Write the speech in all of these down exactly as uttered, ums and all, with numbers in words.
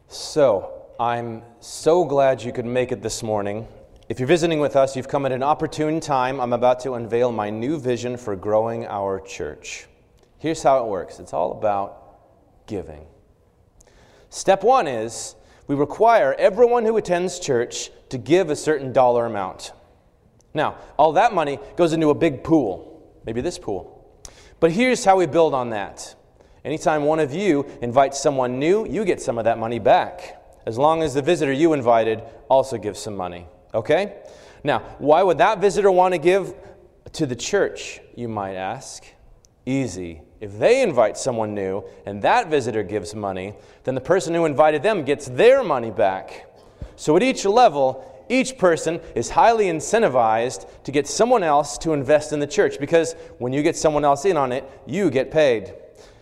So, I'm so glad you could make it this morning. If you're visiting with us, you've come at an opportune time. I'm about to unveil my new vision for growing our church. Here's how it works. It's all about giving. Step one is we require everyone who attends church to give a certain dollar amount. Now, all that money goes into a big pool, maybe this pool. But here's how we build on that. Anytime one of you invites someone new, you get some of that money back, as long as the visitor you invited also gives some money, okay? Now, why would that visitor want to give to the church, you might ask? Easy. If they invite someone new and that visitor gives money, then the person who invited them gets their money back. So at each level, each person is highly incentivized to get someone else to invest in the church, because when you get someone else in on it, you get paid.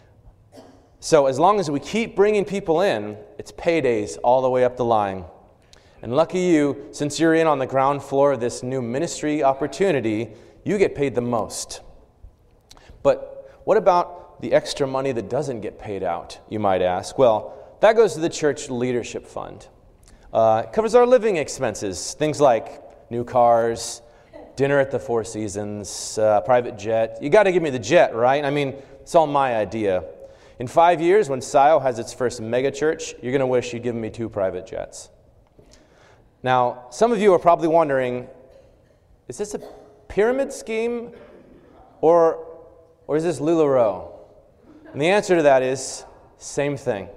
So as long as we keep bringing people in, it's paydays all the way up the line. And lucky you, since you're in on the ground floor of this new ministry opportunity, you get paid the most. But what about the extra money that doesn't get paid out, you might ask? Well, that goes to the church leadership fund. Uh, it covers our living expenses, things like new cars, dinner at the Four Seasons, uh, private jet. You got to give me the jet, right? I mean, it's all my idea. In five years, when Scio has its first mega church, you're going to wish you'd given me two private jets. Now, some of you are probably wondering, is this a pyramid scheme or, or is this LuLaRoe? And the answer to that is, same thing.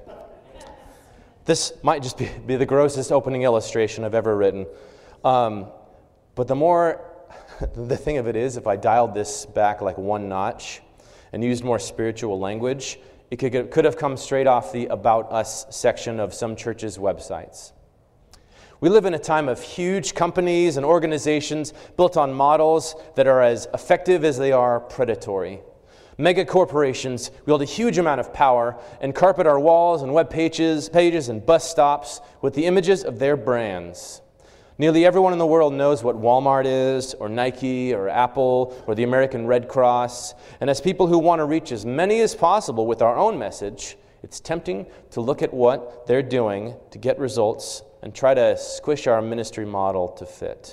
This might just be, be the grossest opening illustration I've ever written. Um, but the more, the thing of it is, if I dialed this back like one notch and used more spiritual language, it could, could have come straight off the About Us section of some churches' websites. We live in a time of huge companies and organizations built on models that are as effective as they are predatory. Mega corporations wield a huge amount of power and carpet our walls and web pages, pages and bus stops with the images of their brands. Nearly everyone in the world knows what Walmart is, or Nike, or Apple, or the American Red Cross. And as people who want to reach as many as possible with our own message, it's tempting to look at what they're doing to get results and try to squish our ministry model to fit.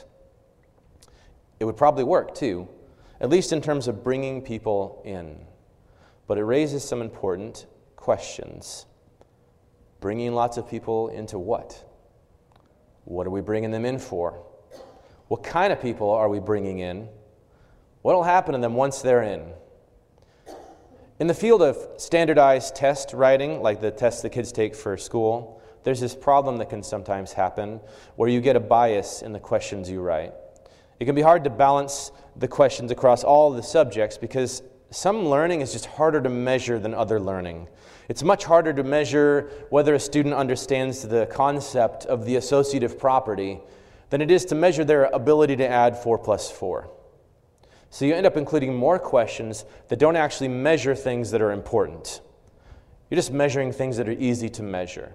It would probably work too, at least in terms of bringing people in. But it raises some important questions. Bringing lots of people into what? What are we bringing them in for? What kind of people are we bringing in? What will happen to them once they're in? In the field of standardized test writing, like the tests the kids take for school, there's this problem that can sometimes happen where you get a bias in the questions you write. It can be hard to balance the questions across all of the subjects because some learning is just harder to measure than other learning. It's much harder to measure whether a student understands the concept of the associative property than it is to measure their ability to add four plus four. So you end up including more questions that don't actually measure things that are important. You're just measuring things that are easy to measure.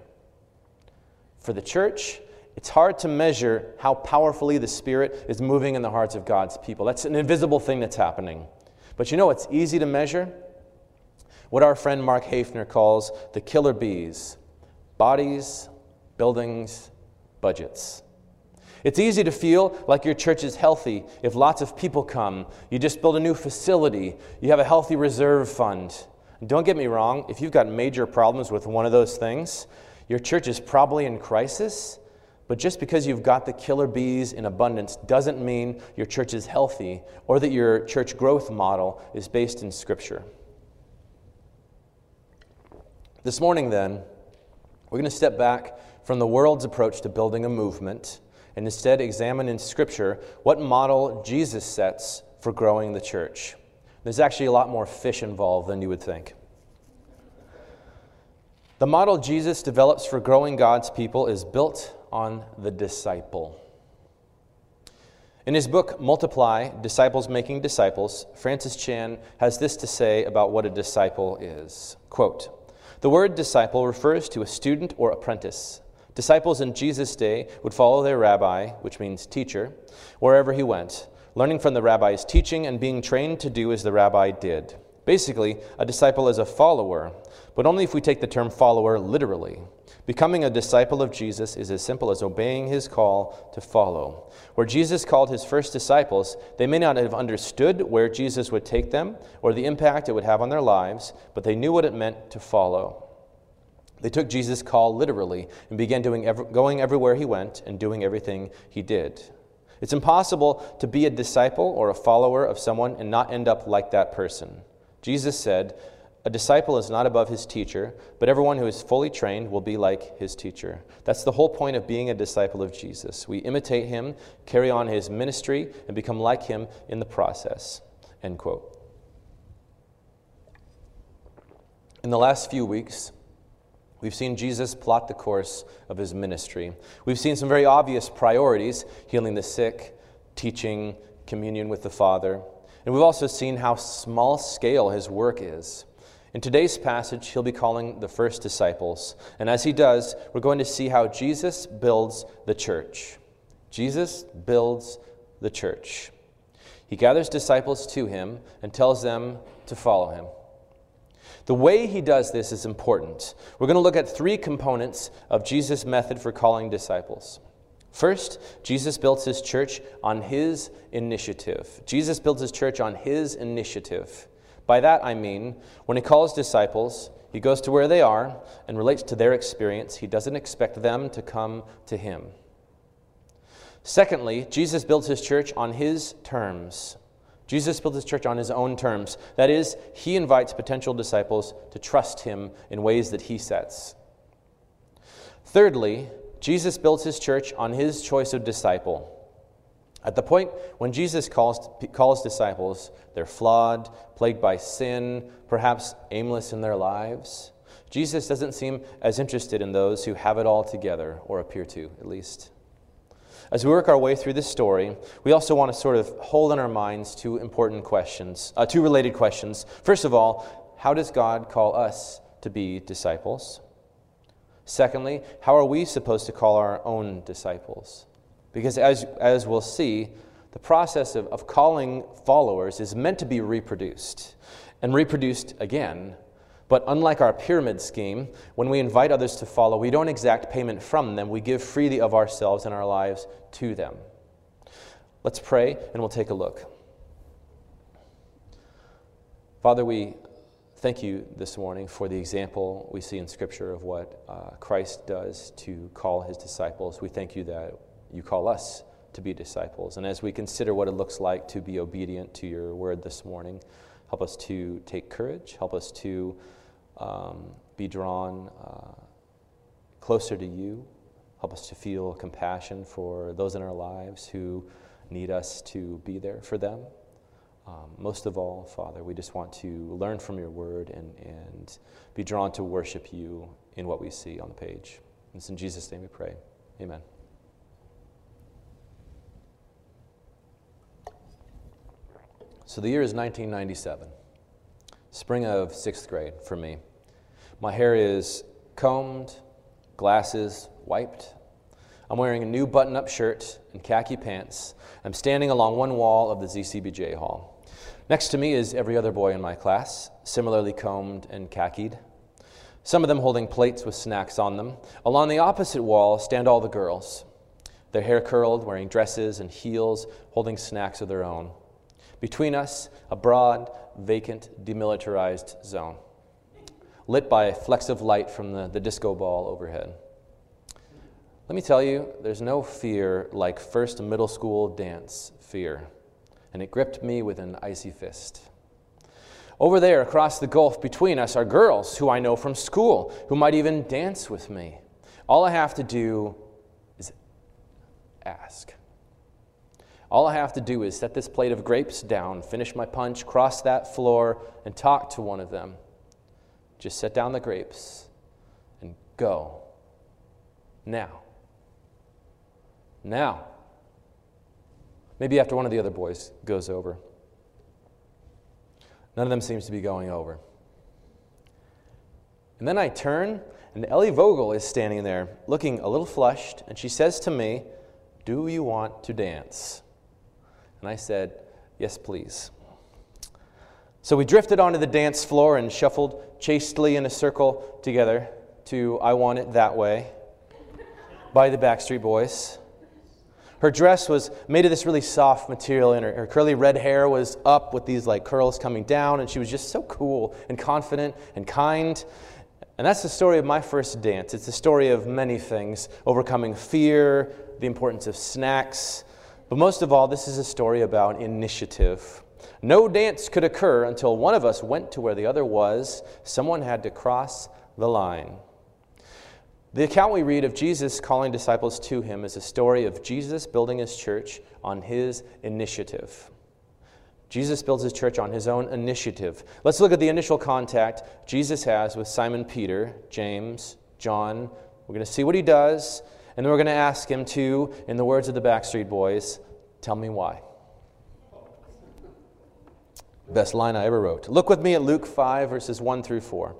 For the church, it's hard to measure how powerfully the Spirit is moving in the hearts of God's people. That's an invisible thing that's happening. But you know what's easy to measure? What our friend Mark Hafner calls the killer bees: bodies, buildings, budgets. It's easy to feel like your church is healthy if lots of people come. You just build a new facility. You have a healthy reserve fund. And don't get me wrong, if you've got major problems with one of those things, your church is probably in crisis. But just because you've got the killer bees in abundance doesn't mean your church is healthy or that your church growth model is based in Scripture. This morning, then, we're going to step back from the world's approach to building a movement and instead examine in Scripture what model Jesus sets for growing the church. There's actually a lot more fish involved than you would think. The model Jesus develops for growing God's people is built on the disciple. In his book, Multiply, Disciples Making Disciples, Francis Chan has this to say about what a disciple is. Quote, "The word disciple refers to a student or apprentice. Disciples in Jesus' day would follow their rabbi, which means teacher, wherever he went, learning from the rabbi's teaching and being trained to do as the rabbi did. Basically, a disciple is a follower, but only if we take the term follower literally. Becoming a disciple of Jesus is as simple as obeying his call to follow. Where Jesus called his first disciples, they may not have understood where Jesus would take them or the impact it would have on their lives, but they knew what it meant to follow. They took Jesus' call literally and began doing every, going everywhere he went and doing everything he did. It's impossible to be a disciple or a follower of someone and not end up like that person. Jesus said, "A disciple is not above his teacher, but everyone who is fully trained will be like his teacher." That's the whole point of being a disciple of Jesus. We imitate him, carry on his ministry, and become like him in the process. End quote. In the last few weeks, we've seen Jesus plot the course of his ministry. We've seen some very obvious priorities: healing the sick, teaching, communion with the Father. And we've also seen how small scale his work is. In today's passage, he'll be calling the first disciples. And as he does, we're going to see how Jesus builds the church. Jesus builds the church. He gathers disciples to him and tells them to follow him. The way he does this is important. We're going to look at three components of Jesus' method for calling disciples. First, Jesus builds his church on his initiative. Jesus builds his church on his initiative. By that I mean, when he calls disciples, he goes to where they are and relates to their experience. He doesn't expect them to come to him. Secondly, Jesus builds his church on his terms. Jesus builds his church on his own terms. That is, he invites potential disciples to trust him in ways that he sets. Thirdly, Jesus builds his church on his choice of disciple. At the point when Jesus calls, calls disciples, they're flawed, plagued by sin, perhaps aimless in their lives. Jesus doesn't seem as interested in those who have it all together, or appear to, at least. As we work our way through this story, we also want to sort of hold in our minds two important questions, uh, two related questions. First of all, how does God call us to be disciples? Secondly, how are we supposed to call our own disciples? Because as, as we'll see, the process of, of calling followers is meant to be reproduced, and reproduced again. But unlike our pyramid scheme, when we invite others to follow, we don't exact payment from them. We give freely of ourselves and our lives to them. Let's pray, and we'll take a look. Father, we thank you this morning for the example we see in Scripture of what uh, Christ does to call his disciples. We thank you that you call us to be disciples. And as we consider what it looks like to be obedient to your word this morning, help us to take courage. Help us to um, be drawn uh, closer to you. Help us to feel compassion for those in our lives who need us to be there for them. Um, most of all, Father, we just want to learn from your word and, and be drawn to worship you in what we see on the page. And it's in Jesus' name we pray. Amen. So the year is nineteen ninety-seven, spring of sixth grade for me. My hair is combed, glasses wiped. I'm wearing a new button-up shirt and khaki pants. I'm standing along one wall of the Z C B J hall. Next to me is every other boy in my class, similarly combed and khakied. Some of them holding plates with snacks on them. Along the opposite wall stand all the girls, their hair curled, wearing dresses and heels, holding snacks of their own. Between us, a broad, vacant, demilitarized zone, lit by flecks of light from the, the disco ball overhead. Let me tell you, there's no fear like first middle school dance fear, and it gripped me with an icy fist. Over there, across the gulf between us, are girls who I know from school, who might even dance with me. All I have to do is ask. All I have to do is set this plate of grapes down, finish my punch, cross that floor, and talk to one of them. Just set down the grapes and go. Now. Now. Maybe after one of the other boys goes over. None of them seems to be going over. And then I turn, and Ellie Vogel is standing there, looking a little flushed, and she says to me, "Do you want to dance?" And I said, "Yes, please." So we drifted onto the dance floor and shuffled chastely in a circle together to I Want It That Way by the Backstreet Boys. Her dress was made of this really soft material, and her, her curly red hair was up with these like curls coming down, and she was just so cool and confident and kind. And that's the story of my first dance. It's the story of many things: overcoming fear, the importance of snacks. But most of all, this is a story about initiative. No dance could occur until one of us went to where the other was. Someone had to cross the line. The account we read of Jesus calling disciples to him is a story of Jesus building his church on his initiative. Jesus builds his church on his own initiative. Let's look at the initial contact Jesus has with Simon Peter, James, John. We're going to see what he does, and then we're going to ask him to, in the words of the Backstreet Boys, tell me why. Best line I ever wrote. Look with me at Luke five, verses one through four.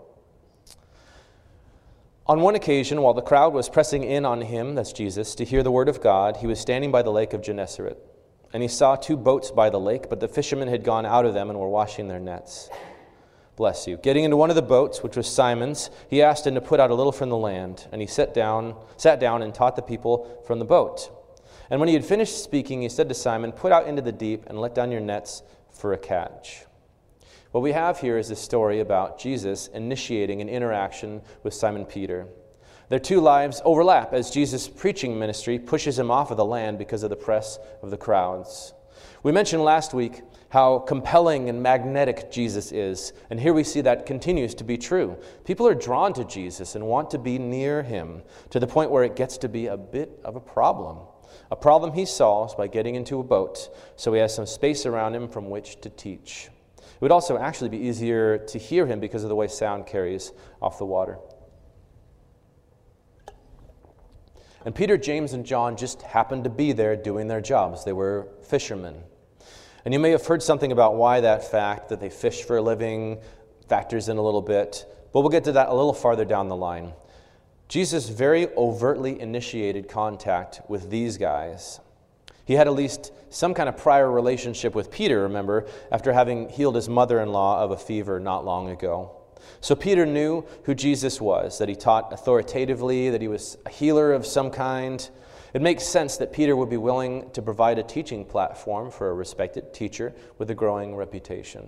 On one occasion, while the crowd was pressing in on him, that's Jesus, to hear the word of God, he was standing by the lake of Gennesaret. And he saw two boats by the lake, but the fishermen had gone out of them and were washing their nets. Bless you. Getting into one of the boats, which was Simon's, he asked him to put out a little from the land. And he sat down, sat down and taught the people from the boat. And when he had finished speaking, he said to Simon, "Put out into the deep and let down your nets for a catch." What we have here is a story about Jesus initiating an interaction with Simon Peter. Their two lives overlap as Jesus' preaching ministry pushes him off of the land because of the press of the crowds. We mentioned last week how compelling and magnetic Jesus is, and here we see that continues to be true. People are drawn to Jesus and want to be near him, to the point where it gets to be a bit of a problem. A problem he solves by getting into a boat, so he has some space around him from which to teach. It would also actually be easier to hear him because of the way sound carries off the water. And Peter, James, and John just happened to be there doing their jobs. They were fishermen. And you may have heard something about why that fact, that they fish for a living, factors in a little bit. But we'll get to that a little farther down the line. Jesus very overtly initiated contact with these guys. He had at least some kind of prior relationship with Peter, remember, after having healed his mother-in-law of a fever not long ago. So Peter knew who Jesus was, that he taught authoritatively, that he was a healer of some kind. It makes sense that Peter would be willing to provide a teaching platform for a respected teacher with a growing reputation.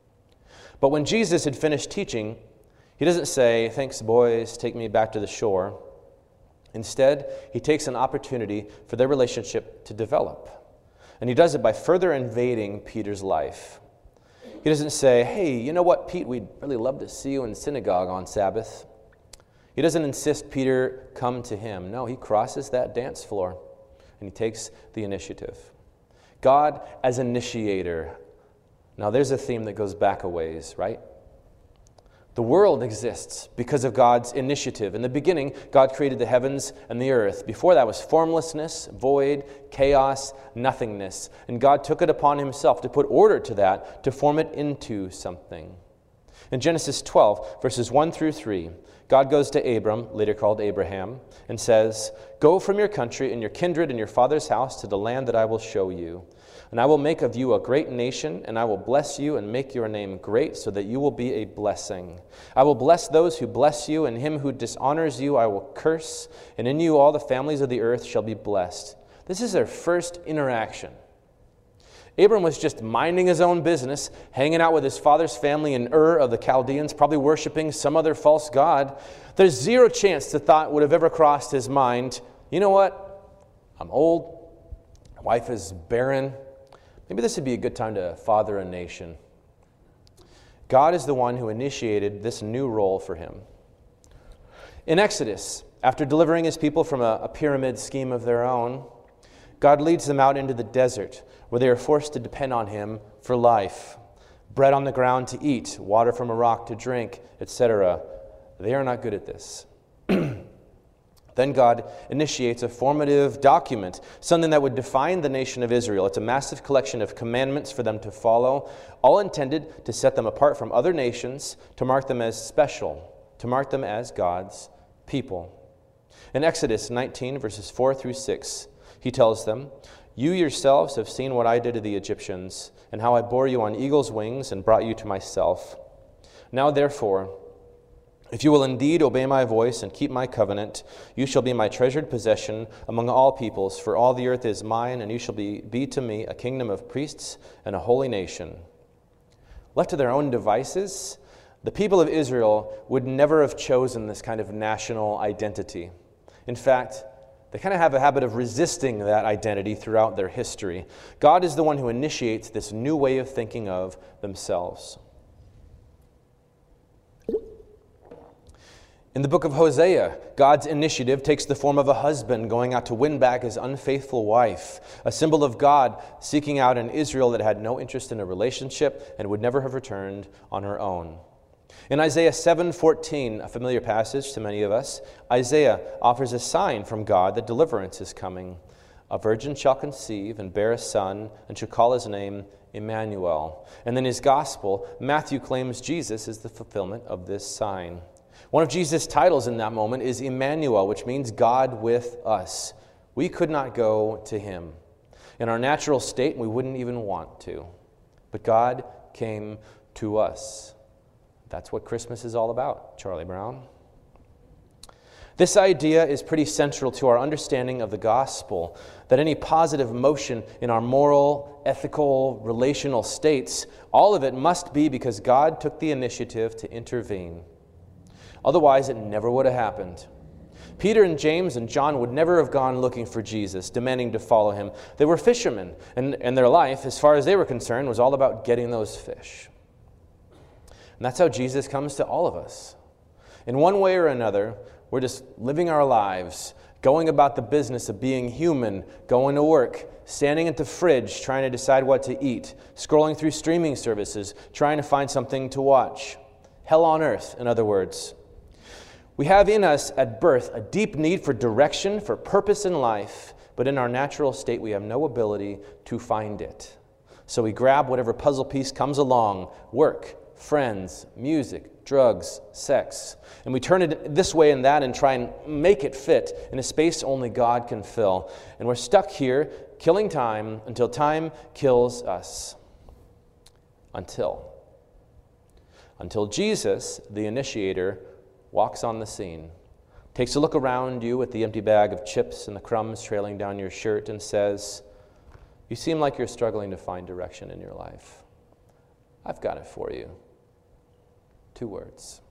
But when Jesus had finished teaching, he doesn't say, "Thanks, boys, take me back to the shore." Instead, he takes an opportunity for their relationship to develop. And he does it by further invading Peter's life. He doesn't say, "Hey, you know what, Pete, we'd really love to see you in synagogue on Sabbath." He doesn't insist Peter come to him. No, he crosses that dance floor and he takes the initiative. God as initiator. Now there's a theme that goes back a ways, right? The world exists because of God's initiative. In the beginning, God created the heavens and the earth. Before that was formlessness, void, chaos, nothingness. And God took it upon himself to put order to that, to form it into something. In Genesis twelve, verses one through three, God goes to Abram, later called Abraham, and says, "Go from your country and your kindred and your father's house to the land that I will show you. And I will make of you a great nation, and I will bless you and make your name great so that you will be a blessing. I will bless those who bless you, and him who dishonors you I will curse, and in you all the families of the earth shall be blessed." This is their first interaction. Abram was just minding his own business, hanging out with his father's family in Ur of the Chaldeans, probably worshiping some other false god. There's zero chance the thought would have ever crossed his mind, "You know what? I'm old. My wife is barren. Maybe this would be a good time to father a nation." God is the one who initiated this new role for him. In Exodus, after delivering his people from a, a pyramid scheme of their own, God leads them out into the desert where they are forced to depend on him for life. Bread on the ground to eat, water from a rock to drink, et cetera. They are not good at this. Then God initiates a formative document, something that would define the nation of Israel. It's a massive collection of commandments for them to follow, all intended to set them apart from other nations, to mark them as special, to mark them as God's people. In Exodus nineteen, verses four through six, he tells them, You yourselves have seen what I did to the Egyptians, and how I bore you on eagle's wings and brought you to myself. Now therefore, if you will indeed obey my voice and keep my covenant, you shall be my treasured possession among all peoples, for all the earth is mine, and you shall be, be to me a kingdom of priests and a holy nation. Left to their own devices, the people of Israel would never have chosen this kind of national identity. In fact, they kind of have a habit of resisting that identity throughout their history. God is the one who initiates this new way of thinking of themselves. In the book of Hosea, God's initiative takes the form of a husband going out to win back his unfaithful wife, a symbol of God seeking out an Israel that had no interest in a relationship and would never have returned on her own. In Isaiah seven fourteen, a familiar passage to many of us, Isaiah offers a sign from God that deliverance is coming. A virgin shall conceive and bear a son, and shall call his name Emmanuel. And in his gospel, Matthew claims Jesus is the fulfillment of this sign. One of Jesus' titles in that moment is Emmanuel, which means God with us. We could not go to him. In our natural state, we wouldn't even want to. But God came to us. That's what Christmas is all about, Charlie Brown. This idea is pretty central to our understanding of the gospel, that any positive motion in our moral, ethical, relational states, all of it must be because God took the initiative to intervene. Otherwise, it never would have happened. Peter and James and John would never have gone looking for Jesus, demanding to follow him. They were fishermen, and, and their life, as far as they were concerned, was all about getting those fish. And that's how Jesus comes to all of us. In one way or another, we're just living our lives, going about the business of being human, going to work, standing at the fridge trying to decide what to eat, scrolling through streaming services, trying to find something to watch. Hell on earth, in other words. We have in us at birth a deep need for direction, for purpose in life, but in our natural state we have no ability to find it. So we grab whatever puzzle piece comes along, work, friends, music, drugs, sex, and we turn it this way and that and try and make it fit in a space only God can fill. And we're stuck here, killing time until time kills us. Until. Until Jesus, the initiator, walks on the scene, takes a look around you at the empty bag of chips and the crumbs trailing down your shirt and says, "You seem like you're struggling to find direction in your life. I've got it for you." Two words.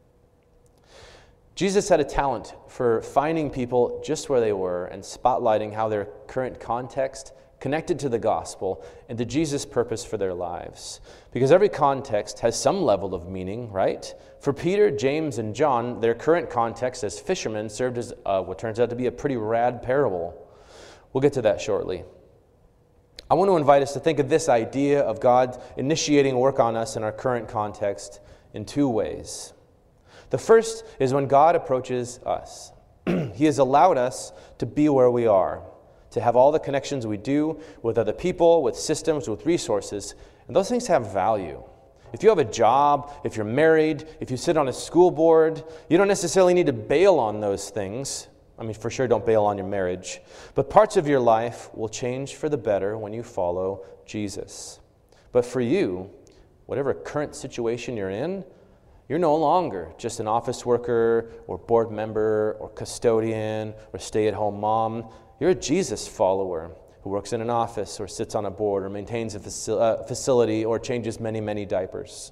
Jesus had a talent for finding people just where they were and spotlighting how their current context connected to the gospel and to Jesus' purpose for their lives. Because every context has some level of meaning, right? For Peter, James, and John, their current context as fishermen served as uh, what turns out to be a pretty rad parable. We'll get to that shortly. I want to invite us to think of this idea of God initiating work on us in our current context in two ways. The first is when God approaches us. He has allowed us to be where we are, to have all the connections we do with other people, with systems, with resources, and those things have value. If you have a job, if you're married, if you sit on a school board, you don't necessarily need to bail on those things. I mean, for sure, don't bail on your marriage. But parts of your life will change for the better when you follow Jesus. But for you, whatever current situation you're in, you're no longer just an office worker or board member or custodian or stay-at-home mom. You're a Jesus follower who works in an office or sits on a board or maintains a faci- uh, facility or changes many, many diapers.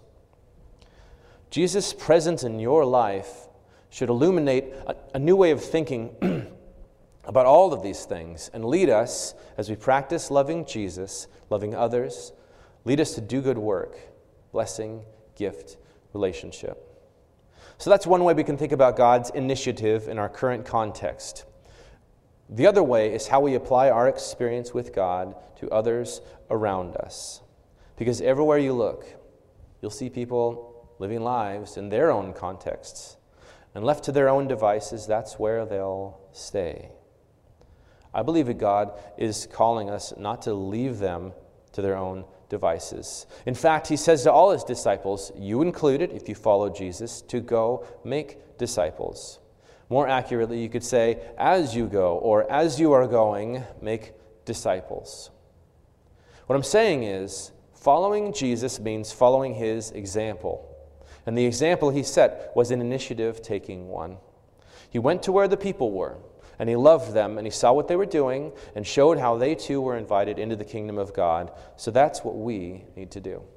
Jesus' presence in your life should illuminate a, a new way of thinking about all of these things and lead us, as we practice loving Jesus, loving others, lead us to do good work, blessing, gift, relationship. So that's one way we can think about God's initiative in our current context. The other way is how we apply our experience with God to others around us. Because everywhere you look, you'll see people living lives in their own contexts. And left to their own devices, that's where they'll stay. I believe that God is calling us not to leave them to their own devices. In fact, he says to all his disciples, you included, if you follow Jesus, to go make disciples. More accurately, you could say, as you go, or as you are going, make disciples. What I'm saying is, following Jesus means following his example. And the example he set was an initiative-taking one. He went to where the people were, and he loved them, and he saw what they were doing, and showed how they too were invited into the kingdom of God. So that's what we need to do.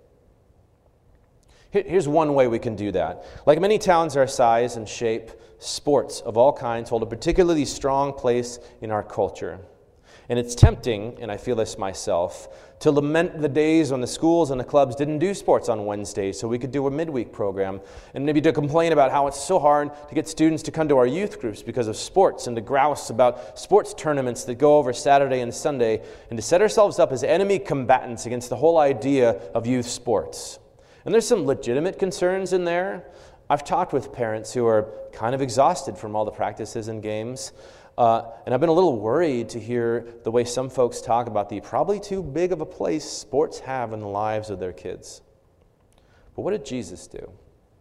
Here's one way we can do that. Like many towns our size and shape, sports of all kinds hold a particularly strong place in our culture. And it's tempting, and I feel this myself, to lament the days when the schools and the clubs didn't do sports on Wednesdays so we could do a midweek program, and maybe to complain about how it's so hard to get students to come to our youth groups because of sports, and to grouse about sports tournaments that go over Saturday and Sunday, and to set ourselves up as enemy combatants against the whole idea of youth sports. And there's some legitimate concerns in there. I've talked with parents who are kind of exhausted from all the practices and games. Uh, and I've been a little worried to hear the way some folks talk about the probably too big of a place sports have in the lives of their kids. But what did Jesus do?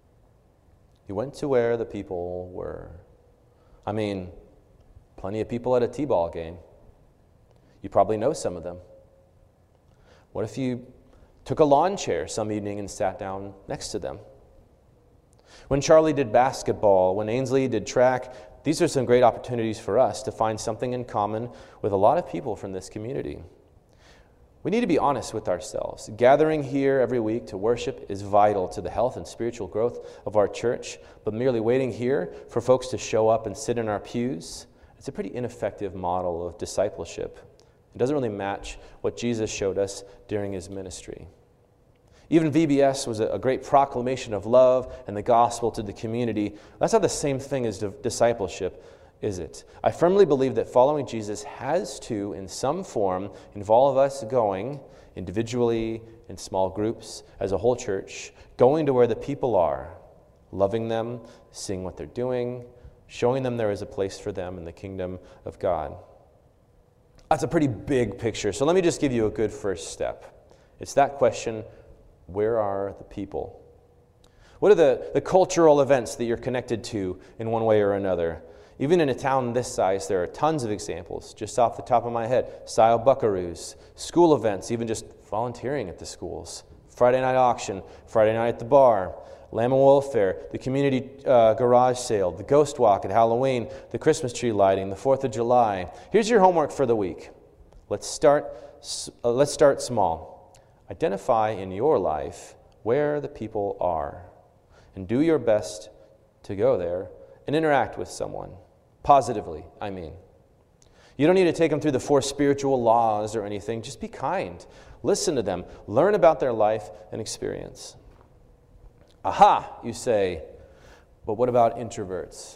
He went to where the people were. I mean, plenty of people at a T-ball game. You probably know some of them. What if you took a lawn chair some evening and sat down next to them? When Charlie did basketball, when Ainsley did track, these are some great opportunities for us to find something in common with a lot of people from this community. We need to be honest with ourselves. Gathering here every week to worship is vital to the health and spiritual growth of our church, but merely waiting here for folks to show up and sit in our pews, it's a pretty ineffective model of discipleship. It doesn't really match what Jesus showed us during his ministry. Even V B S was a great proclamation of love and the gospel to the community. That's not the same thing as discipleship, is it? I firmly believe that following Jesus has to, in some form, involve us going individually, in small groups, as a whole church, going to where the people are, loving them, seeing what they're doing, showing them there is a place for them in the kingdom of God. That's a pretty big picture, so let me just give you a good first step. It's that question: where are the people? What are the, the cultural events that you're connected to in one way or another? Even in a town this size, there are tons of examples, just off the top of my head. Style Buckaroos, school events, even just volunteering at the schools. Friday night auction, Friday night at the bar, Lamb and Wolf Fair, the community uh, garage sale, the ghost walk at Halloween, the Christmas tree lighting, the fourth of July. Here's your homework for the week. Let's start, uh, let's start small. Identify in your life where the people are, and do your best to go there and interact with someone. Positively, I mean. You don't need to take them through the four spiritual laws or anything. Just be kind. Listen to them. Learn about their life and experience. Aha, you say, but what about introverts?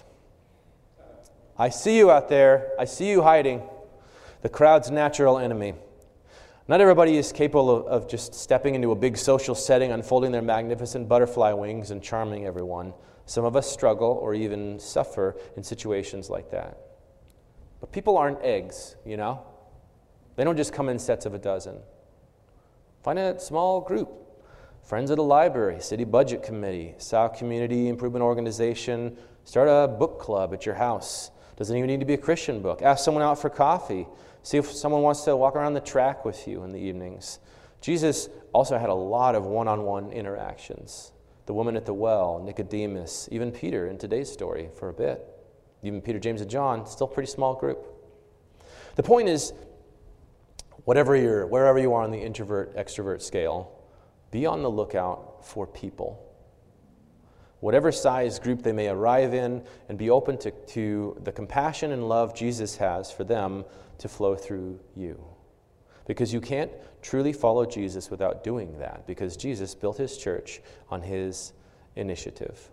I see you out there. I see you hiding. The crowd's natural enemy. Not everybody is capable of, of just stepping into a big social setting, unfolding their magnificent butterfly wings and charming everyone. Some of us struggle or even suffer in situations like that. But people aren't eggs, you know? They don't just come in sets of a dozen. Find a small group. Friends at a library, city budget committee, South Community Improvement Organization. Start a book club at your house. Doesn't even need to be a Christian book. Ask someone out for coffee. See if someone wants to walk around the track with you in the evenings. Jesus also had a lot of one-on-one interactions. The woman at the well, Nicodemus, even Peter in today's story for a bit. Even Peter, James, and John, still a pretty small group. The point is, whatever you're, wherever you are on the introvert-extrovert scale, be on the lookout for people. Whatever size group they may arrive in, and be open to, to the compassion and love Jesus has for them to flow through you. Because you can't truly follow Jesus without doing that, because Jesus built his church on his initiative.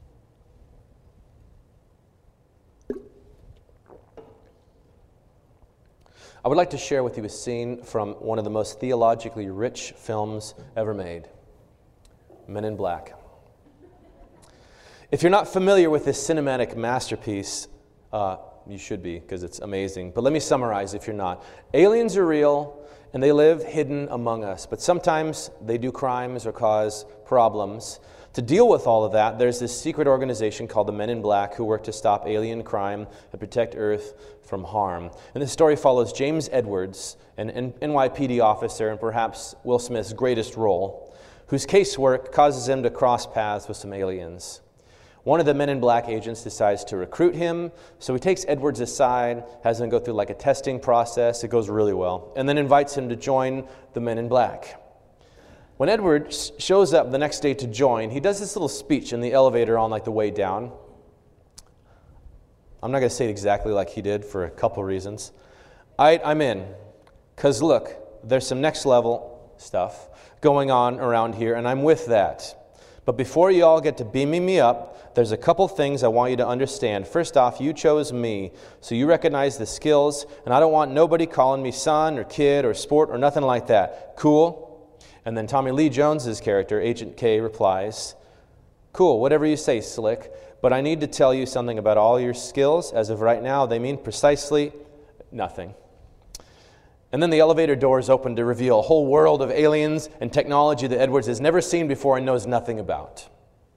I would like to share with you a scene from one of the most theologically rich films ever made, Men in Black. If you're not familiar with this cinematic masterpiece, uh, you should be, because it's amazing. But let me summarize if you're not. Aliens are real, and they live hidden among us. But sometimes they do crimes or cause problems. To deal with all of that, there's this secret organization called the Men in Black who work to stop alien crime and protect Earth from harm. And this story follows James Edwards, an N Y P D officer and perhaps Will Smith's greatest role, whose casework causes him to cross paths with some aliens. One of the Men in Black agents decides to recruit him, so he takes Edwards aside, has him go through like a testing process, it goes really well, and then invites him to join the Men in Black. When Edwards shows up the next day to join, he does this little speech in the elevator on like the way down. I'm not going to say it exactly like he did for a couple reasons. I, I'm in, because look, there's some next level stuff going on around here, and I'm with that. But before you all get to beaming me up, there's a couple things I want you to understand. First off, you chose me, so you recognize the skills, and I don't want nobody calling me son or kid or sport or nothing like that. Cool? And then Tommy Lee Jones's character, Agent K, replies, cool, whatever you say, Slick, but I need to tell you something about all your skills. As of right now, they mean precisely nothing. And then the elevator doors open to reveal a whole world of aliens and technology that Edwards has never seen before and knows nothing about.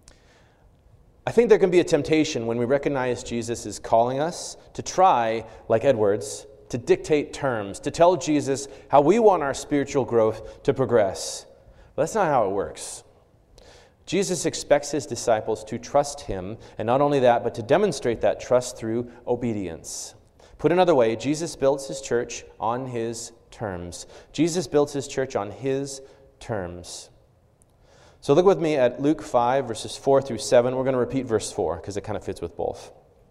I think there can be a temptation when we recognize Jesus is calling us to try, like Edwards, to dictate terms, to tell Jesus how we want our spiritual growth to progress. But that's not how it works. Jesus expects his disciples to trust him, and not only that, but to demonstrate that trust through obedience. Put another way, Jesus builds his church on his terms. Jesus builds his church on his terms. So look with me at Luke five, verses four through seven. We're going to repeat verse four, because it kind of fits with both.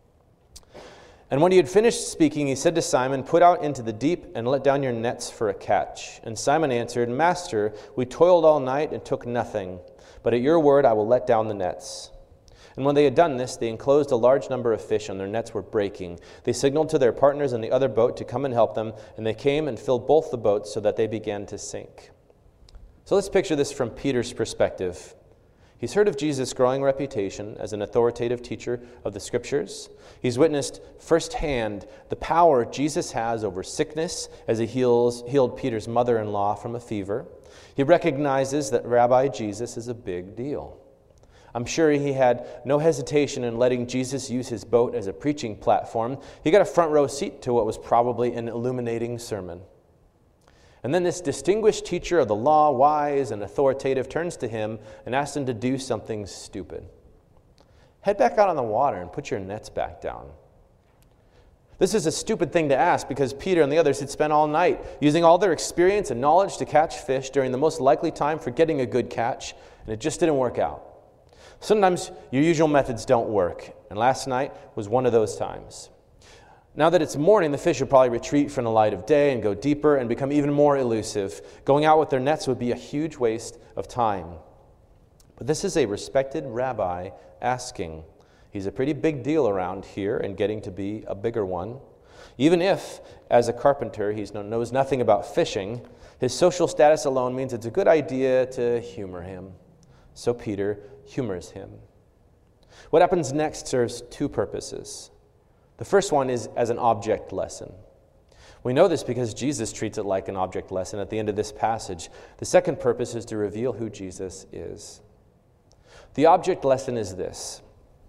And when he had finished speaking, he said to Simon, put out into the deep and let down your nets for a catch. And Simon answered, Master, we toiled all night and took nothing, but at your word I will let down the nets. And when they had done this, they enclosed a large number of fish, and their nets were breaking. They signaled to their partners in the other boat to come and help them, and they came and filled both the boats so that they began to sink. So let's picture this from Peter's perspective. He's heard of Jesus' growing reputation as an authoritative teacher of the Scriptures. He's witnessed firsthand the power Jesus has over sickness as he heals, healed Peter's mother-in-law from a fever. He recognizes that Rabbi Jesus is a big deal. I'm sure he had no hesitation in letting Jesus use his boat as a preaching platform. He got a front row seat to what was probably an illuminating sermon. And then this distinguished teacher of the law, wise and authoritative, turns to him and asks him to do something stupid. Head back out on the water and put your nets back down. This is a stupid thing to ask because Peter and the others had spent all night using all their experience and knowledge to catch fish during the most likely time for getting a good catch, and it just didn't work out. Sometimes your usual methods don't work, and last night was one of those times. Now that it's morning, the fish would probably retreat from the light of day and go deeper and become even more elusive. Going out with their nets would be a huge waste of time. But this is a respected rabbi asking. He's a pretty big deal around here and getting to be a bigger one. Even if, as a carpenter, he knows nothing about fishing, his social status alone means it's a good idea to humor him. So Peter humors him. What happens next serves two purposes. The first one is as an object lesson. We know this because Jesus treats it like an object lesson at the end of this passage. The second purpose is to reveal who Jesus is. The object lesson is this.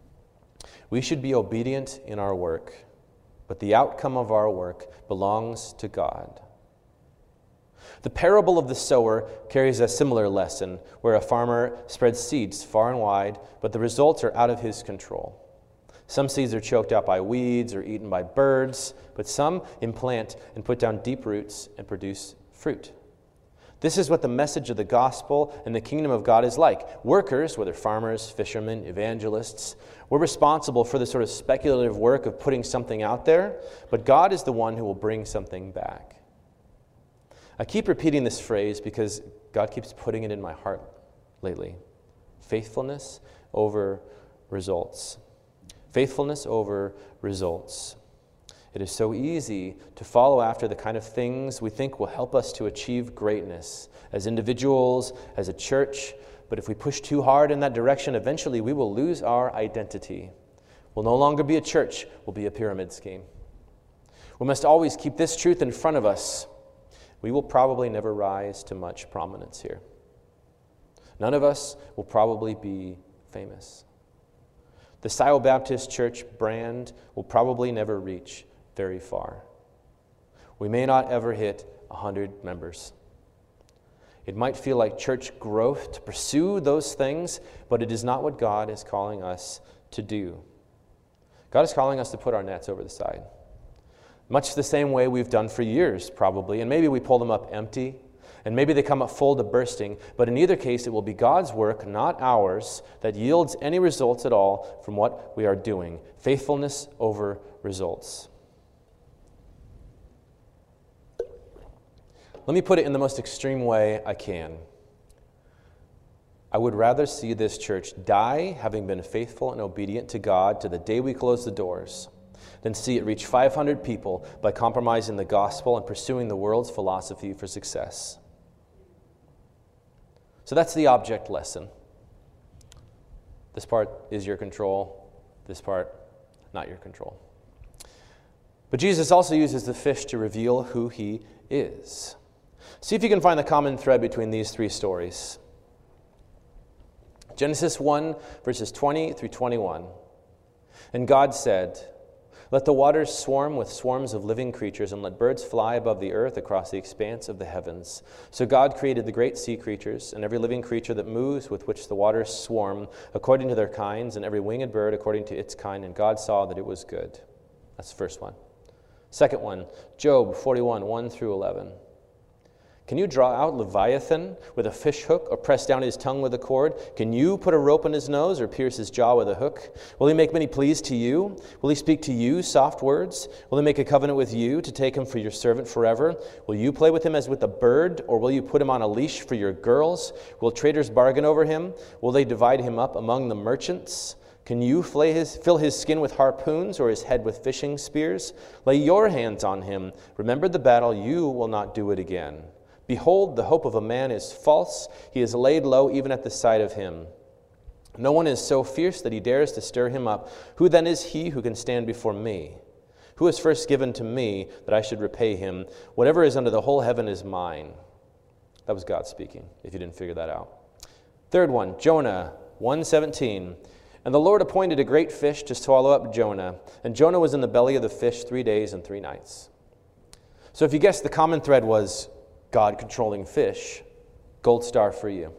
We should be obedient in our work, but the outcome of our work belongs to God. The parable of the sower carries a similar lesson, where a farmer spreads seeds far and wide, but the results are out of his control. Some seeds are choked out by weeds or eaten by birds, but some implant and put down deep roots and produce fruit. This is what the message of the gospel and the kingdom of God is like. Workers, whether farmers, fishermen, evangelists, we're responsible for the sort of speculative work of putting something out there, but God is the one who will bring something back. I keep repeating this phrase because God keeps putting it in my heart lately. Faithfulness over results. Faithfulness over results. It is so easy to follow after the kind of things we think will help us to achieve greatness as individuals, as a church, but if we push too hard in that direction, eventually we will lose our identity. We'll no longer be a church, we'll be a pyramid scheme. We must always keep this truth in front of us. We will probably never rise to much prominence here. None of us will probably be famous. The Scioto Baptist Church brand will probably never reach very far. We may not ever hit one hundred members. It might feel like church growth to pursue those things, but it is not what God is calling us to do. God is calling us to put our nets over the side. Much the same way we've done for years, probably, and maybe we pull them up empty, and maybe they come up full to bursting, but in either case, it will be God's work, not ours, that yields any results at all from what we are doing. Faithfulness over results. Let me put it in the most extreme way I can. I would rather see this church die having been faithful and obedient to God to the day we close the doors than see it reach five hundred people by compromising the gospel and pursuing the world's philosophy for success. So that's the object lesson. This part is your control. This part, not your control. But Jesus also uses the fish to reveal who he is. See if you can find the common thread between these three stories. Genesis one, verses twenty through twenty-one. And God said, "Let the waters swarm with swarms of living creatures, and let birds fly above the earth across the expanse of the heavens." So God created the great sea creatures, and every living creature that moves, with which the waters swarm, according to their kinds, and every winged bird according to its kind. And God saw that it was good. That's the first one. Second one, Job forty-one, one through eleven. Can you draw out Leviathan with a fish hook, or press down his tongue with a cord? Can you put a rope in his nose, or pierce his jaw with a hook? Will he make many pleas to you? Will he speak to you soft words? Will he make a covenant with you to take him for your servant forever? Will you play with him as with a bird, or will you put him on a leash for your girls? Will traders bargain over him? Will they divide him up among the merchants? Can you flay his, fill his skin with harpoons, or his head with fishing spears? Lay your hands on him. Remember the battle, you will not do it again. Behold, the hope of a man is false. He is laid low even at the sight of him. No one is so fierce that he dares to stir him up. Who then is he who can stand before me? Who is first given to me that I should repay him? Whatever is under the whole heaven is mine. That was God speaking, if you didn't figure that out. Third one, Jonah one seventeen. And the Lord appointed a great fish to swallow up Jonah. And Jonah was in the belly of the fish three days and three nights. So if you guessed, the common thread was God controlling fish. Gold star for you.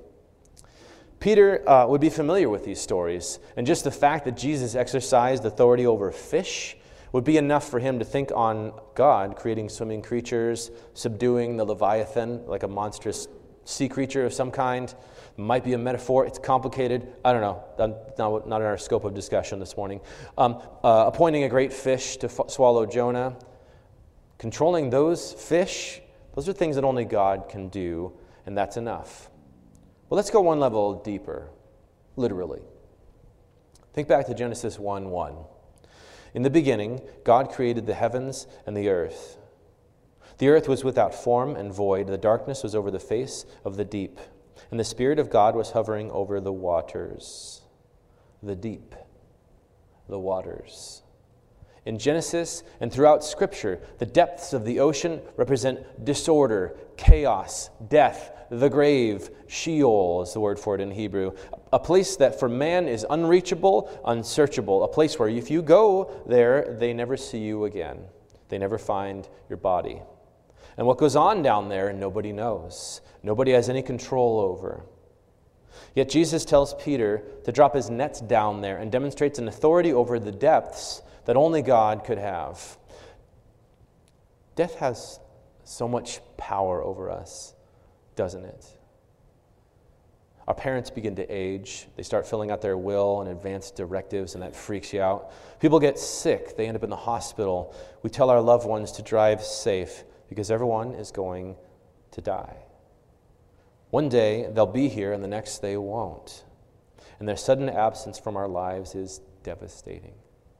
Peter uh, would be familiar with these stories, and just the fact that Jesus exercised authority over fish would be enough for him to think on God creating swimming creatures, subduing the Leviathan like a monstrous sea creature of some kind. It might be a metaphor. It's complicated. I don't know. Not, not in our scope of discussion this morning. Um, uh, appointing a great fish to f- swallow Jonah. Controlling those fish. Those are things that only God can do, and that's enough. Well, let's go one level deeper, literally. Think back to Genesis one one. In the beginning, God created the heavens and the earth. The earth was without form and void. The darkness was over the face of the deep, and the Spirit of God was hovering over the waters. The deep, the waters. In Genesis and throughout Scripture, the depths of the ocean represent disorder, chaos, death, the grave. Sheol is the word for it in Hebrew. A place that for man is unreachable, unsearchable. A place where if you go there, they never see you again. They never find your body. And what goes on down there, nobody knows. Nobody has any control over. Yet Jesus tells Peter to drop his nets down there and demonstrates an authority over the depths that only God could have. Death has so much power over us, doesn't it? Our parents begin to age. They start filling out their will and advance directives, and that freaks you out. People get sick. They end up in the hospital. We tell our loved ones to drive safe because everyone is going to die. One day they'll be here, and the next they won't. And their sudden absence from our lives is devastating.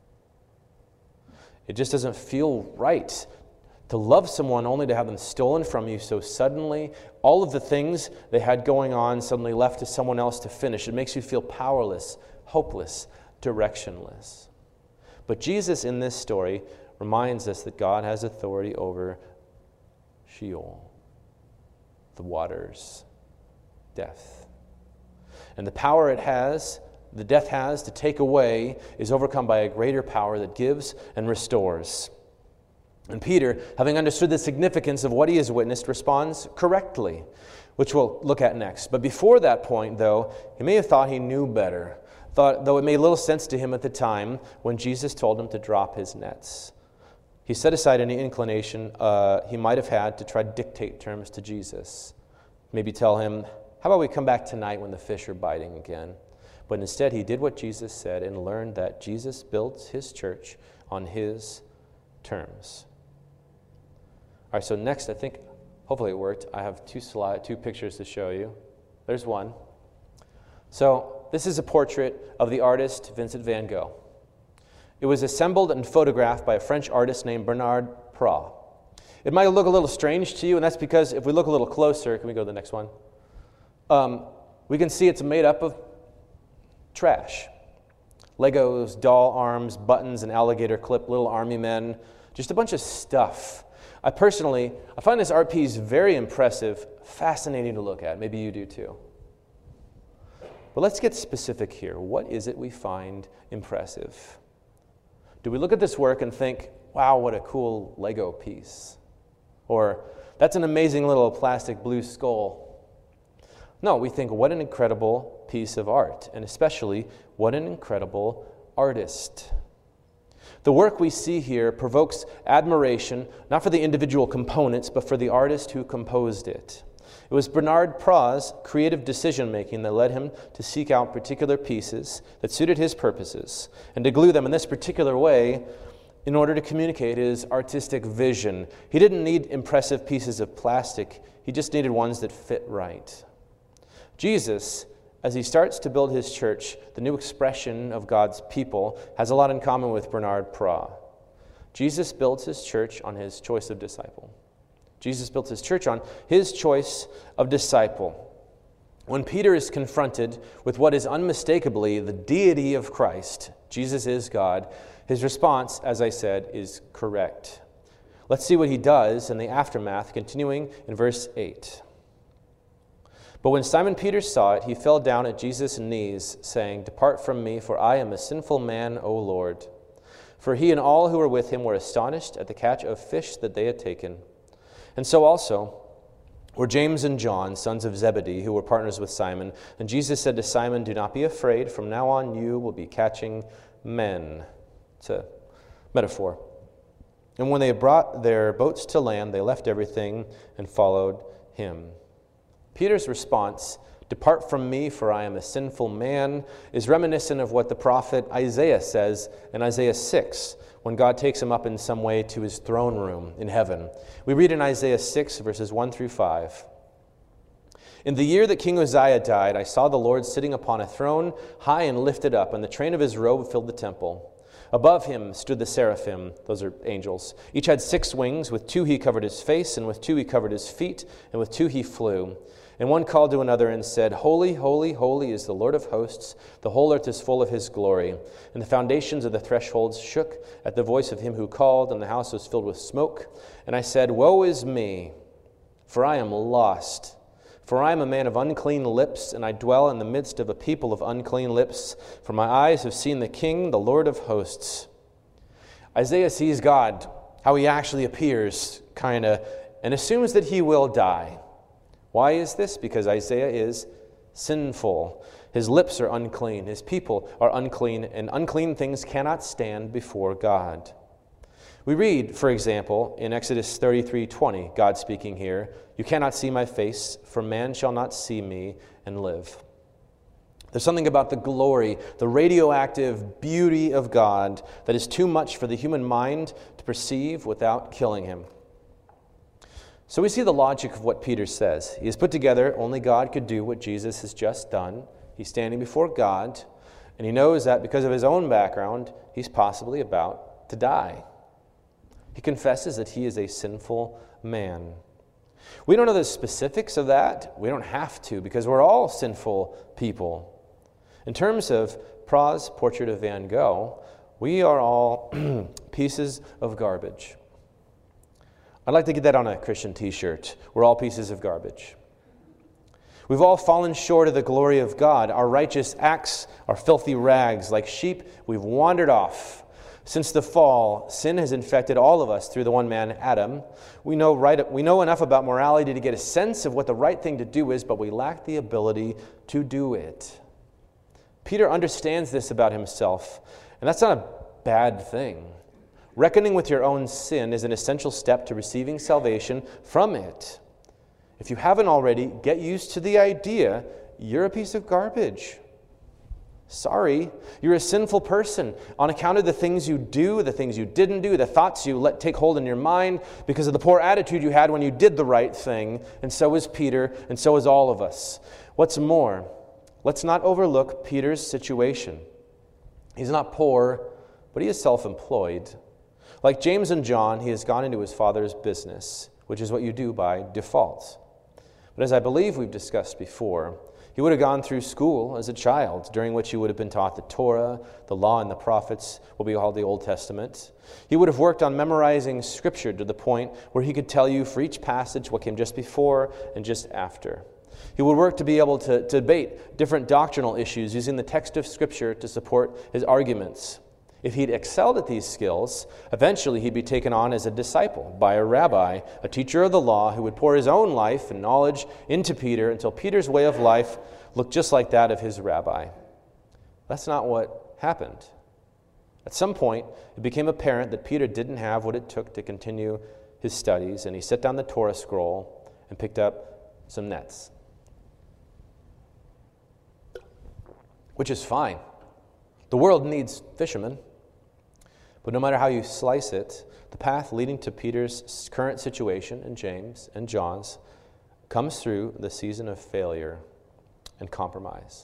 It just doesn't feel right to love someone only to have them stolen from you so suddenly. All of the things they had going on suddenly left to someone else to finish. It makes you feel powerless, hopeless, directionless. But Jesus in this story reminds us that God has authority over Sheol, the waters, death. And the power it has, the death has to take away, is overcome by a greater power that gives and restores. And Peter, having understood the significance of what he has witnessed, responds correctly, which we'll look at next. But before that point, though, he may have thought he knew better, thought, though it made little sense to him at the time when Jesus told him to drop his nets. He set aside any inclination uh, he might have had to try to dictate terms to Jesus. Maybe tell him, how about we come back tonight when the fish are biting again? But instead, he did what Jesus said and learned that Jesus builds his church on his terms. All right, so next, I think, hopefully it worked. I have two slide, two pictures to show you. There's one. So this is a portrait of the artist Vincent van Gogh. It was assembled and photographed by a French artist named Bernard Pras. It might look a little strange to you, and that's because if we look a little closer, can we go to the next one? Um, we can see it's made up of trash. Legos, doll arms, buttons, an alligator clip, little army men, just a bunch of stuff. I personally, I find this art piece very impressive, fascinating to look at. Maybe you do too. But let's get specific here. What is it we find impressive? Do we look at this work and think, wow, what a cool Lego piece? Or, that's an amazing little plastic blue skull. No, we think, what an incredible piece of art, and especially, what an incredible artist. The work we see here provokes admiration, not for the individual components, but for the artist who composed it. It was Bernard Pras' creative decision-making that led him to seek out particular pieces that suited his purposes, and to glue them in this particular way in order to communicate his artistic vision. He didn't need impressive pieces of plastic, he just needed ones that fit right. Jesus, as he starts to build his church, the new expression of God's people, has a lot in common with Bernard Pras. Jesus builds his church on his choice of disciple. Jesus built his church on his choice of disciple. When Peter is confronted with what is unmistakably the deity of Christ, Jesus is God, his response, as I said, is correct. Let's see what he does in the aftermath, continuing in verse eight. But when Simon Peter saw it, he fell down at Jesus' knees, saying, "Depart from me, for I am a sinful man, O Lord." For he and all who were with him were astonished at the catch of fish that they had taken. And so also were James and John, sons of Zebedee, who were partners with Simon. And Jesus said to Simon, "Do not be afraid. From now on you will be catching men." It's a metaphor. And when they brought their boats to land, they left everything and followed him. Peter's response, "Depart from me, for I am a sinful man," is reminiscent of what the prophet Isaiah says in Isaiah six, when God takes him up in some way to his throne room in heaven. We read in Isaiah six, verses one through five. "In the year that King Uzziah died, I saw the Lord sitting upon a throne, high and lifted up, and the train of his robe filled the temple. Above him stood the seraphim," those are angels. "Each had six wings. With two he covered his face, and with two he covered his feet, and with two he flew. And one called to another and said, 'Holy, holy, holy is the Lord of hosts. The whole earth is full of his glory.' And the foundations of the thresholds shook at the voice of him who called, and the house was filled with smoke. And I said, 'Woe is me, for I am lost. For I am a man of unclean lips, and I dwell in the midst of a people of unclean lips. For my eyes have seen the King, the Lord of hosts.'" Isaiah sees God, how he actually appears, kind of, and assumes that he will die. Why is this? Because Isaiah is sinful. His lips are unclean. His people are unclean, and unclean things cannot stand before God. We read, for example, in Exodus thirty-three twenty, God speaking here, "You cannot see my face, for man shall not see me and live." There's something about the glory, the radioactive beauty of God that is too much for the human mind to perceive without killing him. So we see the logic of what Peter says. He has put together only God could do what Jesus has just done. He's standing before God, and he knows that because of his own background, he's possibly about to die. He confesses that he is a sinful man. We don't know the specifics of that. We don't have to, because we're all sinful people. In terms of Pras' portrait of Van Gogh, we are all pieces of garbage. I'd like to get that on a Christian t-shirt. We're all pieces of garbage. We've all fallen short of the glory of God. Our righteous acts are filthy rags. Like sheep, we've wandered off. Since the fall, sin has infected all of us through the one man, Adam. We know right, we know enough about morality to get a sense of what the right thing to do is, but we lack the ability to do it. Peter understands this about himself, and that's not a bad thing. Reckoning with your own sin is an essential step to receiving salvation from it. If you haven't already, get used to the idea you're a piece of garbage. Sorry, you're a sinful person on account of the things you do, the things you didn't do, the thoughts you let take hold in your mind because of the poor attitude you had when you did the right thing. And so is Peter, and so is all of us. What's more, let's not overlook Peter's situation. He's not poor, but he is self-employed. Like James and John, he has gone into his father's business, which is what you do by default. But as I believe we've discussed before, he would have gone through school as a child, during which he would have been taught the Torah, the law, and the prophets, what we call the Old Testament. He would have worked on memorizing Scripture to the point where he could tell you for each passage what came just before and just after. He would work to be able to, to debate different doctrinal issues using the text of Scripture to support his arguments. If he'd excelled at these skills, eventually he'd be taken on as a disciple by a rabbi, a teacher of the law, who would pour his own life and knowledge into Peter until Peter's way of life looked just like that of his rabbi. That's not what happened. At some point, it became apparent that Peter didn't have what it took to continue his studies, and he set down the Torah scroll and picked up some nets. Which is fine. The world needs fishermen. But no matter how you slice it, the path leading to Peter's current situation, and James and John's, comes through the season of failure and compromise.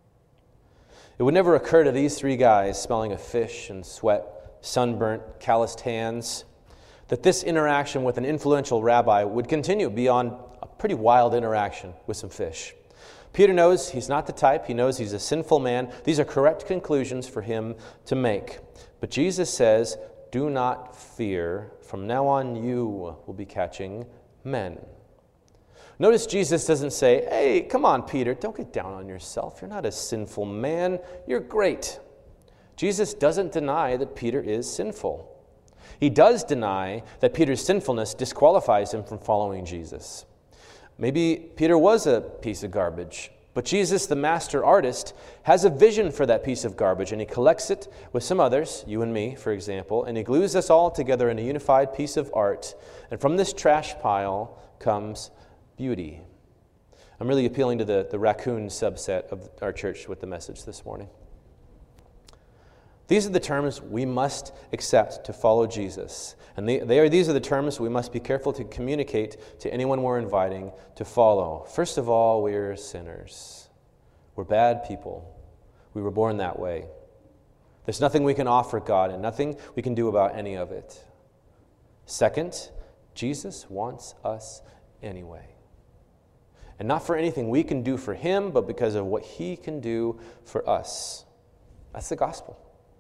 It would never occur to these three guys smelling of fish and sweat, sunburnt, calloused hands, that this interaction with an influential rabbi would continue beyond a pretty wild interaction with some fish. Peter knows he's not the type. He knows he's a sinful man. These are correct conclusions for him to make. But Jesus says, do not fear. From now on, you will be catching men. Notice Jesus doesn't say, hey, come on, Peter, don't get down on yourself. You're not a sinful man. You're great. Jesus doesn't deny that Peter is sinful. He does deny that Peter's sinfulness disqualifies him from following Jesus. Maybe Peter was a piece of garbage, but Jesus, the master artist, has a vision for that piece of garbage, and he collects it with some others, you and me, for example, and he glues us all together in a unified piece of art, and from this trash pile comes beauty. I'm really appealing to the, the raccoon subset of our church with the message this morning. These are the terms we must accept to follow Jesus. And they, they are, these are the terms we must be careful to communicate to anyone we're inviting to follow. First of all, we're sinners. We're bad people. We were born that way. There's nothing we can offer God and nothing we can do about any of it. Second, Jesus wants us anyway. And not for anything we can do for him, but because of what he can do for us. That's the gospel.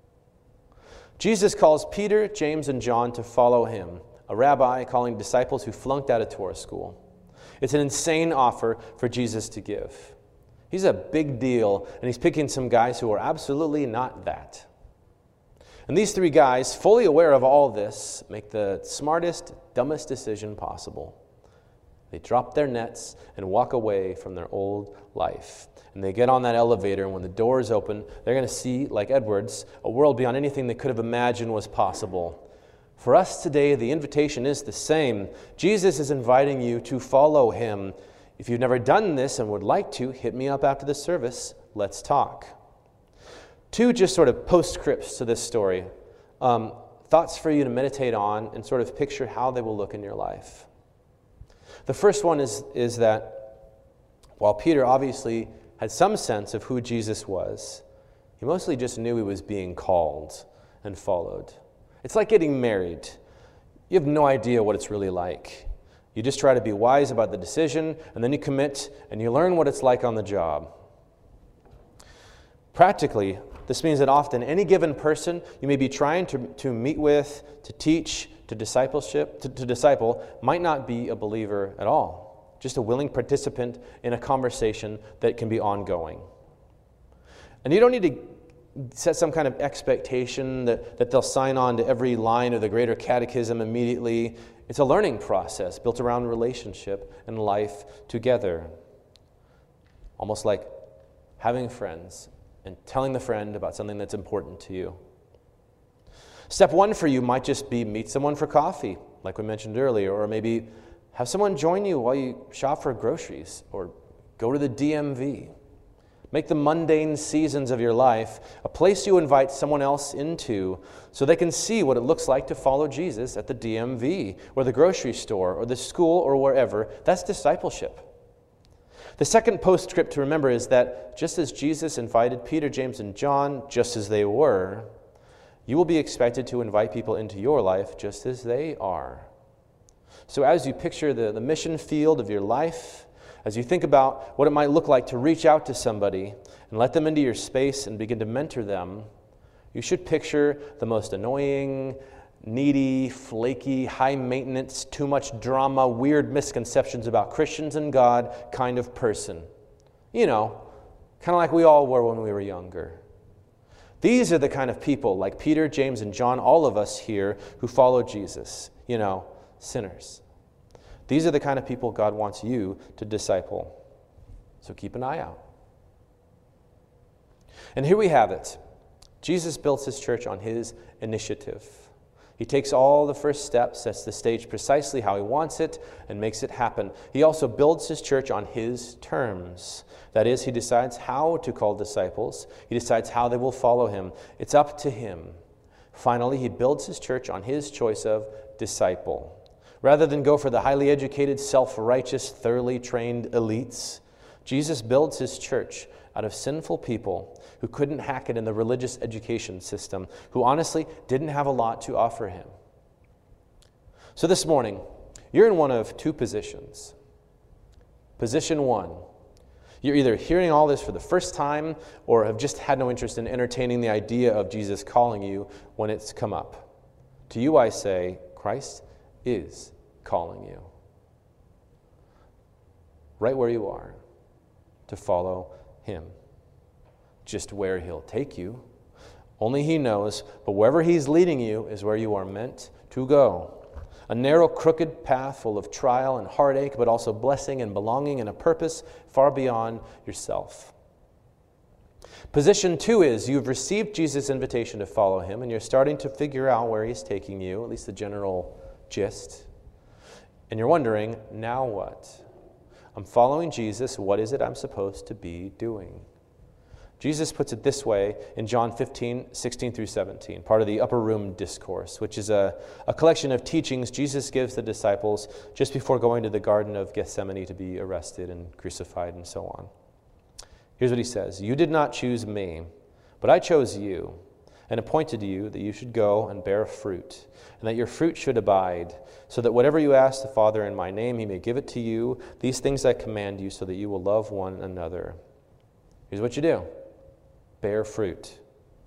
Jesus calls Peter, James, and John to follow him, a rabbi calling disciples who flunked out of Torah school. It's an insane offer for Jesus to give. He's a big deal, and he's picking some guys who are absolutely not that. And these three guys, fully aware of all this, make the smartest, dumbest decision possible. They drop their nets and walk away from their old life. And they get on that elevator, and when the doors open, they're going to see, like Edwards, a world beyond anything they could have imagined was possible. For us today, the invitation is the same. Jesus is inviting you to follow him. If you've never done this and would like to, hit me up after the service. Let's talk. Two just sort of postscripts to this story. Um, thoughts for you to meditate on and sort of picture how they will look in your life. The first one is, is that while Peter obviously had some sense of who Jesus was, he mostly just knew he was being called and followed. It's like getting married. You have no idea what it's really like. You just try to be wise about the decision, and then you commit, and you learn what it's like on the job. Practically, This means that often any given person you may be trying to, to meet with, to teach, to discipleship, to, to disciple, might not be a believer at all, just a willing participant in a conversation that can be ongoing. And you don't need to set some kind of expectation that, that they'll sign on to every line of the Greater Catechism immediately. It's a learning process built around relationship and life together. Almost like having friends and telling the friend about something that's important to you. Step one for you might just be meet someone for coffee, like we mentioned earlier, or maybe have someone join you while you shop for groceries, or go to the D M V. Make the mundane seasons of your life a place you invite someone else into so they can see what it looks like to follow Jesus at the D M V, or the grocery store, or the school, or wherever. That's discipleship. The second postscript to remember is that just as Jesus invited Peter, James, and John just as they were, you will be expected to invite people into your life just as they are. So as you picture the, the mission field of your life, as you think about what it might look like to reach out to somebody and let them into your space and begin to mentor them, you should picture the most annoying, needy, flaky, high-maintenance, too much drama, weird misconceptions about Christians and God kind of person. You know, kind of like we all were when we were younger. These are the kind of people, like Peter, James, and John, all of us here, who follow Jesus. You know, sinners. These are the kind of people God wants you to disciple. So keep an eye out. And here we have it. Jesus built his church on his initiative. He takes all the first steps, sets the stage precisely how he wants it, and makes it happen. He also builds his church on his terms. That is, he decides how to call disciples. He decides how they will follow him. It's up to him. Finally, he builds his church on his choice of disciple. Rather than go for the highly educated, self-righteous, thoroughly trained elites, Jesus builds his church out of sinful people who couldn't hack it in the religious education system, who honestly didn't have a lot to offer him. So this morning, you're in one of two positions. Position one, you're either hearing all this for the first time or have just had no interest in entertaining the idea of Jesus calling you when it's come up. To you I say, Christ is calling you. Right where you are, to follow him. Just where he'll take you, only he knows, but wherever he's leading you is where you are meant to go. A narrow, crooked path full of trial and heartache, but also blessing and belonging and a purpose far beyond yourself. Position two is you've received Jesus' invitation to follow him, and you're starting to figure out where he's taking you, at least the general gist. And you're wondering, now what? I'm following Jesus. What is it I'm supposed to be doing? Jesus puts it this way in John fifteen, sixteen through seventeen, part of the Upper Room Discourse, which is a, a collection of teachings Jesus gives the disciples just before going to the Garden of Gethsemane to be arrested and crucified and so on. Here's what he says. You did not choose me, but I chose you and appointed you that you should go and bear fruit, and that your fruit should abide, so that whatever you ask the Father in my name, he may give it to you. These things I command you, so that you will love one another. Here's what you do. Bear fruit.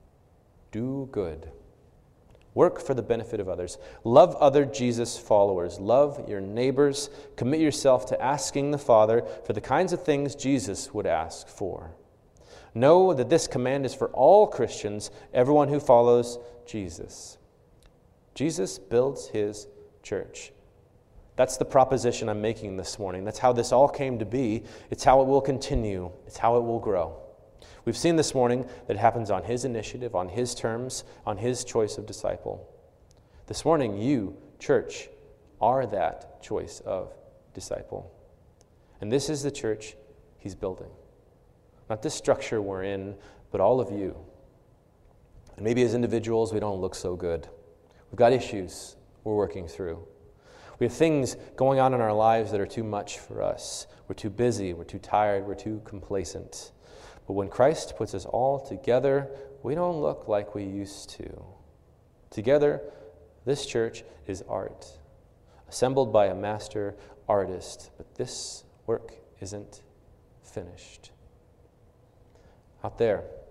Do good. Work for the benefit of others. Love other Jesus followers. Love your neighbors. Commit yourself to asking the Father for the kinds of things Jesus would ask for. Know that this command is for all Christians, everyone who follows Jesus. Jesus builds his church. That's the proposition I'm making this morning. That's how this all came to be. It's how it will continue. It's how it will grow. We've seen this morning that it happens on his initiative, on his terms, on his choice of disciple. This morning, you, church, are that choice of disciple. And this is the church he's building. Not this structure we're in, but all of you. And maybe as individuals, we don't look so good. We've got issues we're working through. We have things going on in our lives that are too much for us. We're too busy, we're too tired, we're too complacent. But when Christ puts us all together, we don't look like we used to. Together, this church is art, assembled by a master artist. But this work isn't finished. Out there,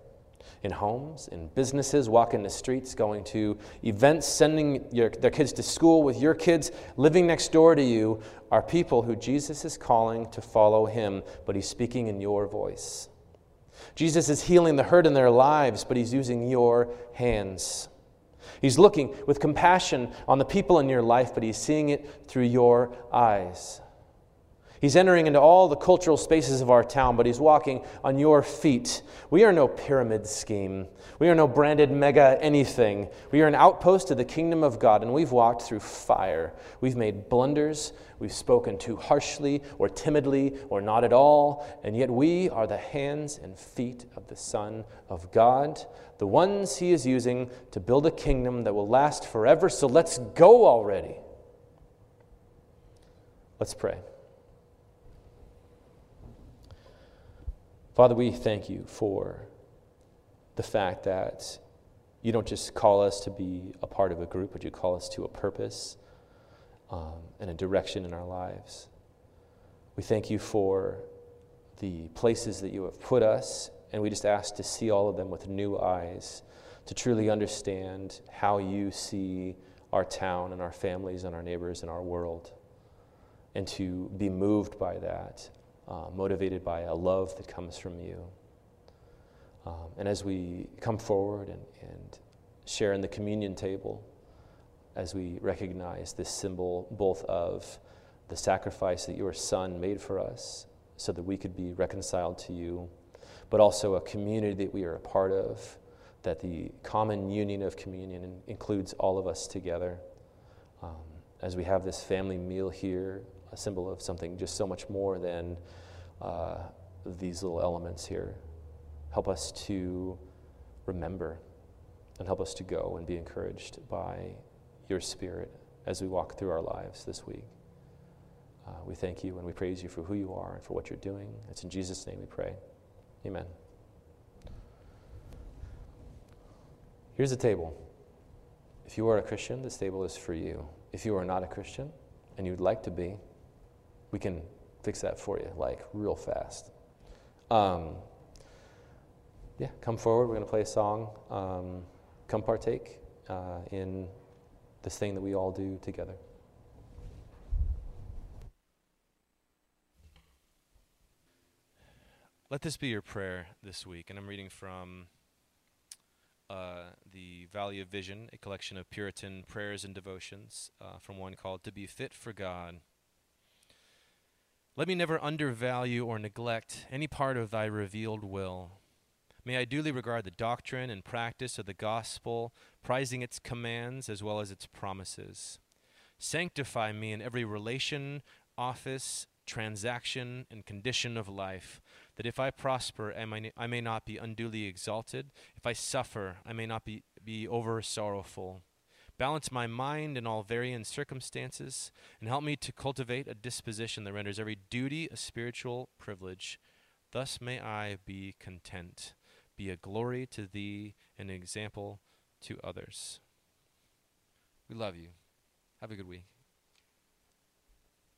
in homes, in businesses, walking the streets, going to events, sending your, their kids to school with your kids, living next door to you, are people who Jesus is calling to follow him, but he's speaking in your voice. Jesus is healing the hurt in their lives, but he's using your hands. He's looking with compassion on the people in your life, but he's seeing it through your eyes. He's entering into all the cultural spaces of our town, but he's walking on your feet. We are no pyramid scheme. We are no branded mega anything. We are an outpost of the kingdom of God, and we've walked through fire. We've made blunders. We've spoken too harshly or timidly or not at all, and yet we are the hands and feet of the Son of God, the ones he is using to build a kingdom that will last forever. So let's go already. Let's pray. Father, we thank you for the fact that you don't just call us to be a part of a group, but you call us to a purpose um, and a direction in our lives. We thank you for the places that you have put us, and we just ask to see all of them with new eyes, to truly understand how you see our town and our families and our neighbors and our world, and to be moved by that. Uh, motivated by a love that comes from you. Um, and as we come forward and, and share in the communion table, as we recognize this symbol both of the sacrifice that your Son made for us so that we could be reconciled to you, but also a community that we are a part of, that the common union of communion in, includes all of us together. Um, as we have this family meal here, a symbol of something just so much more than uh, these little elements here. Help us to remember and help us to go and be encouraged by your Spirit as we walk through our lives this week. Uh, we thank you and we praise you for who you are and for what you're doing. It's in Jesus' name we pray. Amen. Here's the table. If you are a Christian, this table is for you. If you are not a Christian and you'd like to be, we can fix that for you, like real fast. Um, yeah, come forward. We're going to play a song. Um, come partake uh, in this thing that we all do together. Let this be your prayer this week. And I'm reading from uh, the Valley of Vision, a collection of Puritan prayers and devotions uh, from one called To Be Fit for God. Let me never undervalue or neglect any part of thy revealed will. May I duly regard the doctrine and practice of the gospel, prizing its commands as well as its promises. Sanctify me in every relation, office, transaction, and condition of life, that if I prosper, I may, I may not be unduly exalted. If I suffer, I may not be, be over sorrowful. Balance my mind in all varying circumstances, and help me to cultivate a disposition that renders every duty a spiritual privilege. Thus may I be content, be a glory to thee, and an example to others. We love you. Have a good week.